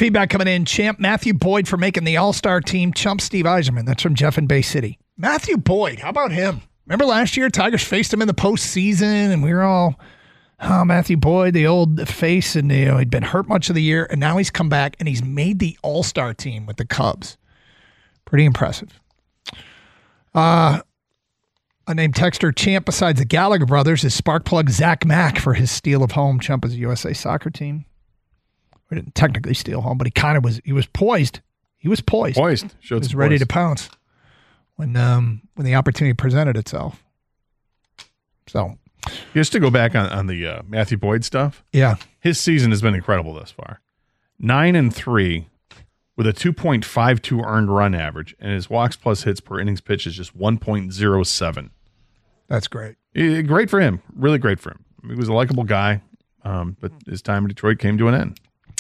Feedback coming in. Champ Matthew Boyd for making the All-Star team. Chump Steve Eiserman. That's from Jeff in Bay City. Matthew Boyd, how about him? Remember last year, Tigers faced him in the postseason, and we were all, oh, Matthew Boyd, the old face, and he'd been hurt much of the year, and now he's come back, and he's made the All-Star team with the Cubs. Pretty impressive. I named texter Champ besides the Gallagher brothers is spark plug Zach Mack for his steal of home. Chump is a USA soccer team. We didn't technically steal home, but he was poised. He was poised. He was ready to pounce when the opportunity presented itself. So, just to go back on the Matthew Boyd stuff. Yeah, his season has been incredible thus far. 9-3 with a 2.52 earned run average, and his walks plus hits per innings pitch is just 1.07. That's great. Great for him. Really great for him. He was a likable guy, but his time in Detroit came to an end.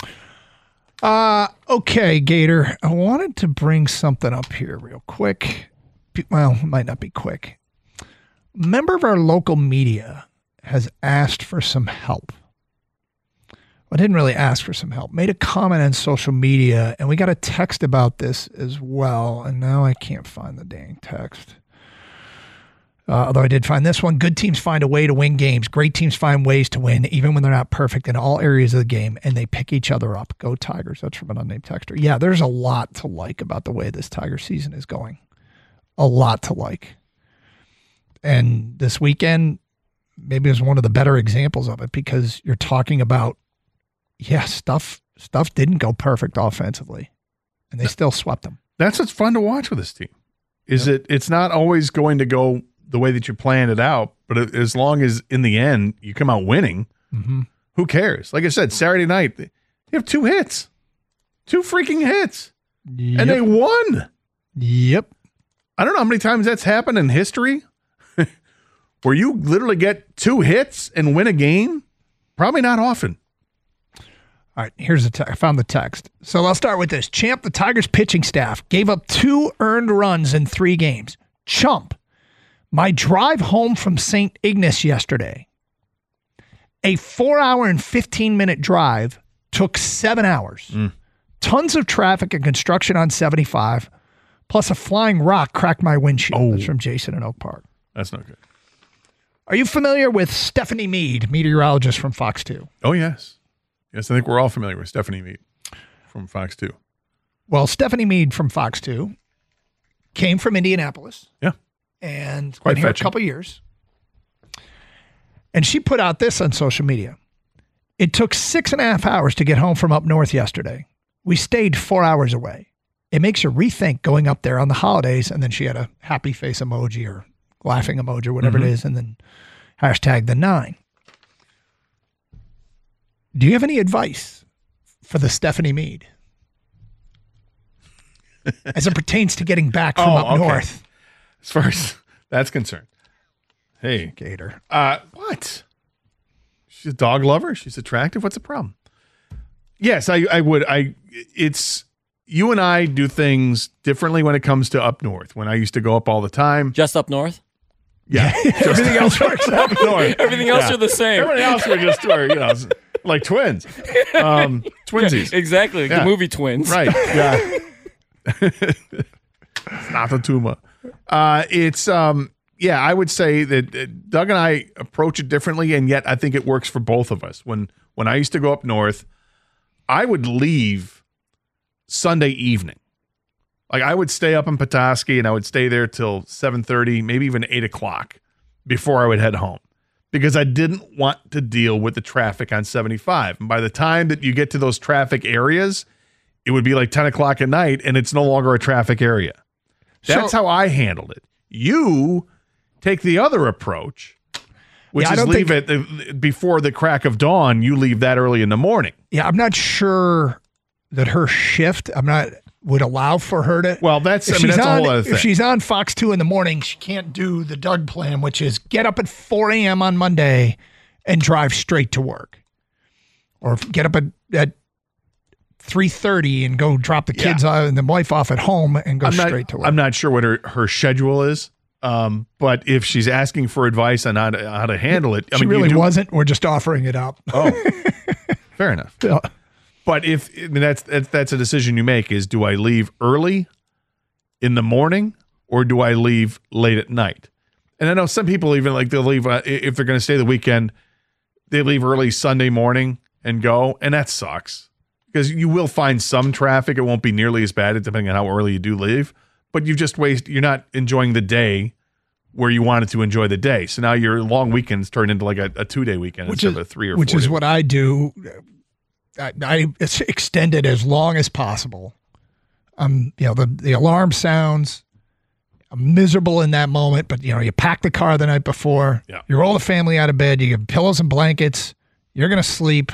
Okay, Gator. I wanted to bring something up here real quick. Well, it might not be quick. A member of our local media has asked for some help. Well, didn't really ask for some help. Made a comment on social media, and we got a text about this as well. And now I can't find the dang text. Although I did find this one. Good teams find a way to win games. Great teams find ways to win, even when they're not perfect in all areas of the game, and they pick each other up. Go Tigers. That's from an unnamed texter. Yeah, there's a lot to like about the way this Tiger season is going. A lot to like. And this weekend, maybe is one of the better examples of it because you're talking about, stuff didn't go perfect offensively, and they still swept them. That's what's fun to watch with this team. It's not always going to go the way that you planned it out, but as long as in the end you come out winning, who cares? Like I said, Saturday night, you have 2 hits. 2 freaking hits. Yep. And they won. Yep. I don't know how many times that's happened in history where you literally get 2 hits and win a game. Probably not often. All right, here's I found the text. So I'll start with this. Champ, the Tigers pitching staff gave up 2 earned runs in 3 games. Chump, my drive home from St. Ignace yesterday, a 4-hour and 15-minute drive took 7 hours. Tons of traffic and construction on 75, plus a flying rock cracked my windshield. That's from Jason in Oak Park. That's not good. Are you familiar with Stephanie Mead, meteorologist from Fox 2? Oh, yes. Yes, I think we're all familiar with Stephanie Mead from Fox 2. Well, Stephanie Mead from Fox 2 came from Indianapolis. Yeah. And quite been here fetching. a couple years. And she put out this on social media. It took 6.5 hours to get home from up north yesterday. We stayed 4 hours away. It makes you rethink going up there on the holidays. And then she had a happy face emoji or laughing emoji or whatever it is. And then hashtag the 9. Do you have any advice for the Stephanie Mead as it pertains to getting back from up north? As far as that's concerned. Hey. Gator. What? She's a dog lover. She's attractive. What's the problem? Yes, I would. It's you and I do things differently when it comes to up north. When I used to go up all the time. Just up north? Yeah. Everything else works up north. Everything else are the same. Everything else we're like twins. Twinsies. Exactly. Yeah. The movie Twins. Right. Yeah. It's not the tumor. I would say that Doug and I approach it differently, and yet I think it works for both of us. When I used to go up north, I would leave Sunday evening. Like I would stay up in Petoskey, and I would stay there till 7:30, maybe even 8 o'clock before I would head home, because I didn't want to deal with the traffic on 75. And by the time that you get to those traffic areas, it would be like 10 o'clock at night, and it's no longer a traffic area. That's how I handled it. You take the other approach, which is leave it before the crack of dawn. You leave that early in the morning. Yeah, I'm not sure that her shift would allow for her to. Well, that's a whole other thing. If she's on Fox 2 in the morning, she can't do the Doug plan, which is get up at 4 a.m. on Monday and drive straight to work. Or get up at 3:30 and go drop the kids and the wife off at home and go straight to work. I'm not sure what her schedule is, but if she's asking for advice on how to handle it, she really wasn't. We're just offering it up. Oh, fair enough. Yeah. But that's a decision you make is, do I leave early in the morning or do I leave late at night? And I know some people even like they'll leave if they're going to stay the weekend, they leave early Sunday morning and go, and that sucks because you will find some traffic. It won't be nearly as bad depending on how early you do leave, but you're not enjoying the day where you wanted to enjoy the day. So now your long weekends turn into like a 2-day weekend instead of a 3 or 4. Which is what I do. I extend it as long as possible. The alarm sounds. I'm miserable in that moment, but you pack the car the night before. Yeah. You roll the family out of bed. You give pillows and blankets. You're gonna sleep,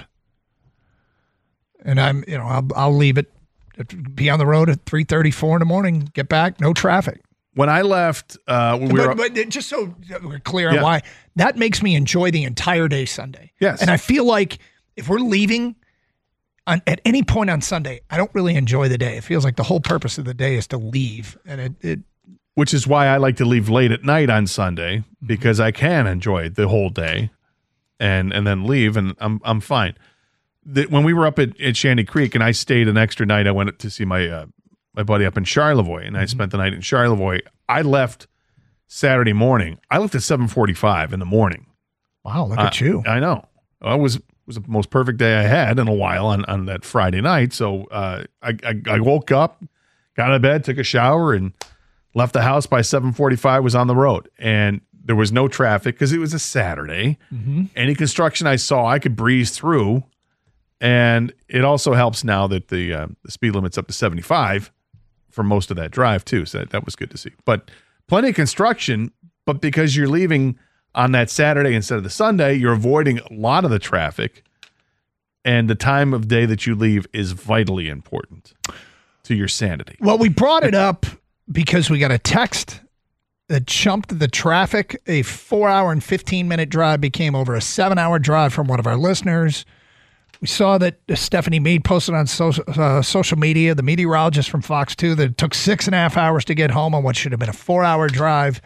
and I'll leave it. Be on the road at 3:34 in the morning. Get back, no traffic. When I left, but just so we're clear on why, that makes me enjoy the entire day Sunday. Yes, and I feel like if we're leaving at any point on Sunday, I don't really enjoy the day. It feels like the whole purpose of the day is to leave, and it which is why I like to leave late at night on Sunday, because I can enjoy the whole day and then leave, and I'm fine. When we were up at Shanty Creek and I stayed an extra night, I went to see my buddy up in Charlevoix, and I spent the night in Charlevoix. I left Saturday morning. I left at 7:45 in the morning. Wow, look at you. I know. It was the most perfect day I had in a while on that Friday night. So I woke up, got out of bed, took a shower, and left the house by 7:45, was on the road. And there was no traffic because it was a Saturday. Mm-hmm. Any construction I saw, I could breeze through. And it also helps now that the speed limit's up to 75 for most of that drive, too. So that was good to see. But plenty of construction, but because you're leaving on that Saturday instead of the Sunday, you're avoiding a lot of the traffic. And the time of day that you leave is vitally important to your sanity. Well, we brought it up because we got a text that chumped the traffic. A 4-hour and 15-minute drive became over a 7-hour drive from one of our listeners. We saw that Stephanie Mead posted on social media, the meteorologist from Fox 2, that it took 6.5 hours to get home on what should have been a 4-hour drive.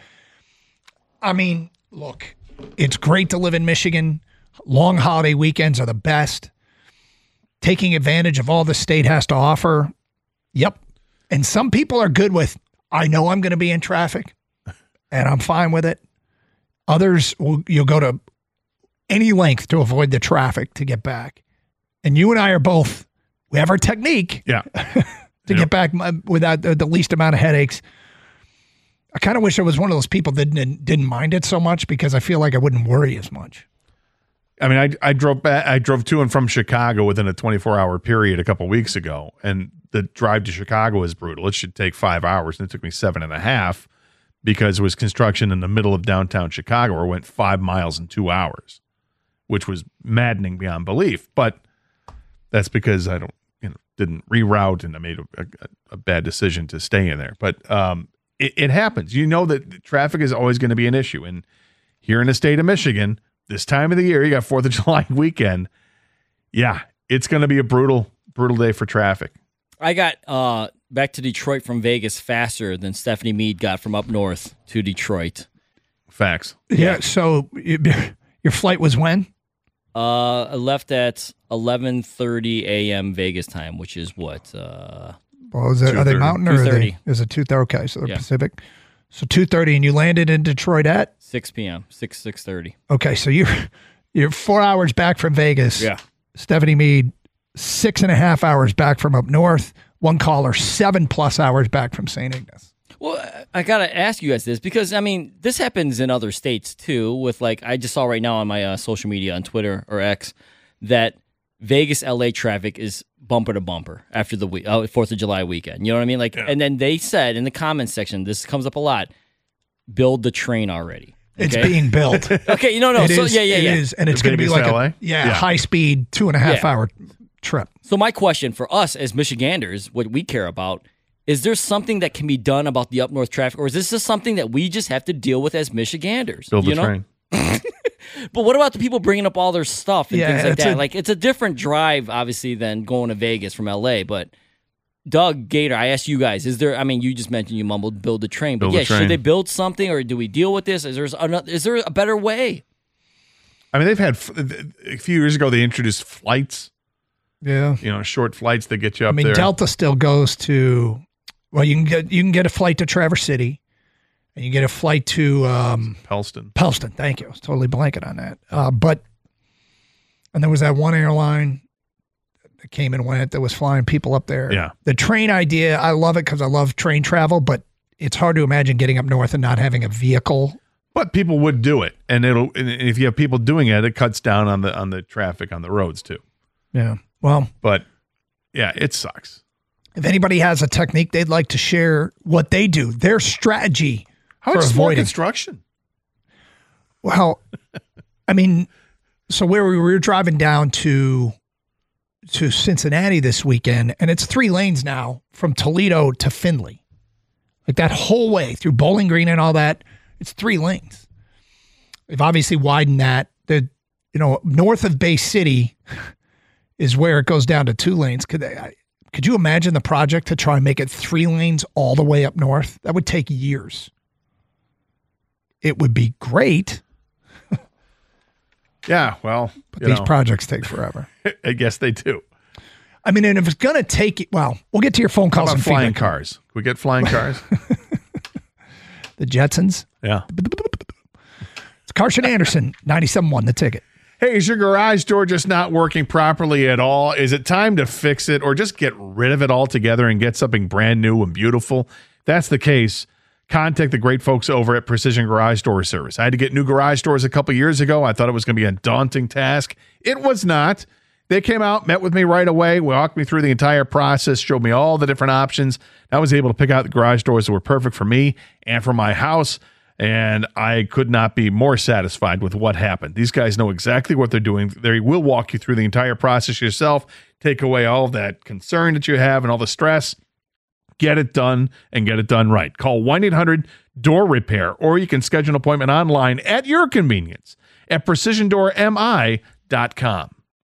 I mean, look, it's great to live in Michigan. Long holiday weekends are the best. Taking advantage of all the state has to offer. Yep. And some people are good with, I know I'm going to be in traffic, and I'm fine with it. Others, you'll go to any length to avoid the traffic to get back. And you and I are both, we have our technique to get back without the least amount of headaches. I kind of wish I was one of those people that didn't mind it so much, because I feel like I wouldn't worry as much. I mean, I drove to and from Chicago within a 24-hour period a couple weeks ago, and the drive to Chicago is brutal. It should take 5 hours, and it took me 7.5 because it was construction in the middle of downtown Chicago, where it went 5 miles in 2 hours, which was maddening beyond belief. But that's because I didn't reroute, and I made a bad decision to stay in there. But it happens. You know that traffic is always going to be an issue. And here in the state of Michigan, this time of the year, you got 4th of July weekend. Yeah, it's going to be a brutal day for traffic. I got back to Detroit from Vegas faster than Stephanie Mead got from up north to Detroit. Facts. Yeah, so your flight was when? I left at 11:30 a.m. Vegas time, which is what? Well, are they mountain or is it 2:30? Okay, so they're Pacific. So 2:30, and you landed in Detroit at 6 p.m. 6:30. Okay, so you're 4 hours back from Vegas. Yeah. Stephanie Mead, 6.5 hours back from up north. One caller, 7+ hours back from St. Ignace. Well, I got to ask you guys this, because, I mean, this happens in other states, too, with, like, I just saw right now on my social media on Twitter or X that Vegas, LA traffic is bumper to bumper after the 4th of July weekend. You know what I mean? Like, and then they said in the comments section, this comes up a lot, build the train already. Okay? It's being built. Okay, no. It so, is, yeah. It is, and it's going to be like a high-speed 2.5 hour trip. So my question for us as Michiganders, what we care about, is there something that can be done about the up north traffic, or is this just something that we just have to deal with as Michiganders? Build the train. But what about the people bringing up all their stuff and things like that? Like, it's a different drive, obviously, than going to Vegas from LA. But Doug, Gator, I asked you guys, is there, I mean, you just mentioned you mumbled build a train. But should they build something, or do we deal with this? Is there a better way? I mean, they've had, a few years ago, they introduced flights Yeah. short flights that get you up I mean, there. Delta still goes to, well, you can get a flight to Traverse City, and you get a flight to Pellston. Pellston. Thank you. I was totally blanking on that. And there was that one airline that came and went that was flying people up there. Yeah. The train idea, I love it because I love train travel, but it's hard to imagine getting up north and not having a vehicle. But people would do it, and if you have people doing it, it cuts down on the traffic on the roads too. Yeah. Well, but yeah, it sucks. If anybody has a technique they'd like to share, what they do, their strategy How for much more avoiding construction? Well, I mean, so where we were driving down to Cincinnati this weekend, and it's 3 lanes now from Toledo to Findlay. Like that whole way through Bowling Green and all that, it's 3 lanes. They've obviously widened that. North of Bay City is where it goes down to 2 lanes. Could you imagine the project to try and make it 3 lanes all the way up north? That would take years. It would be great. Yeah, well, but these projects take forever. I guess they do. I mean, and if it's going to take, well, we'll get to your phone calls. How about and flying feedback. cars? Can we get flying cars? The Jetsons. Yeah. It's Carson Anderson, 97.1, The Ticket. Hey, is your garage door just not working properly at all? Is it time to fix it or just get rid of it altogether and get something brand new and beautiful? If that's the case, contact the great folks over at Precision Garage Door Service. I had to get new garage doors a couple years ago. I thought it was going to be a daunting task. It was not. They came out, met with me right away, walked me through the entire process, showed me all the different options. I was able to pick out the garage doors that were perfect for me and for my house, and I could not be more satisfied with what happened. These guys know exactly what they're doing. They will walk you through the entire process yourself, take away all of that concern that you have and all the stress. Get it done and get it done right. Call 1-800-DOOR-REPAIR, or you can schedule an appointment online at your convenience at precisiondoormi.com.